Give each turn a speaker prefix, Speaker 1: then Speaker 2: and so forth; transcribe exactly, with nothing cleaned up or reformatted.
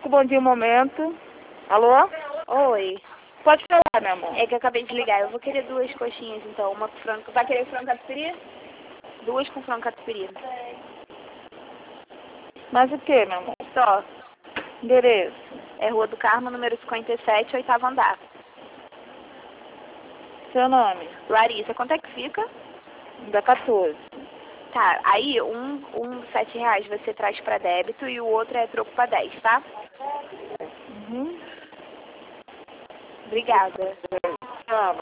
Speaker 1: Franco, bom dia, um momento. Alô?
Speaker 2: Oi.
Speaker 1: Pode falar, meu amor.
Speaker 2: É que eu acabei de ligar. Eu vou querer duas coxinhas, então. Uma com frango. Vai querer frango catupiry? Duas com frango catupiry.
Speaker 1: Mas o que, meu amor?
Speaker 2: Só.
Speaker 1: Endereço.
Speaker 2: É Rua do Carmo, número cinquenta e sete, oitavo andar.
Speaker 1: Seu nome?
Speaker 2: Larissa, quanto é que fica?
Speaker 1: Da quatorze.
Speaker 2: Tá, aí um, um sete reais você traz pra débito e o outro é troco pra dez, tá?
Speaker 1: Uhum.
Speaker 2: Obrigada.
Speaker 1: Tchau.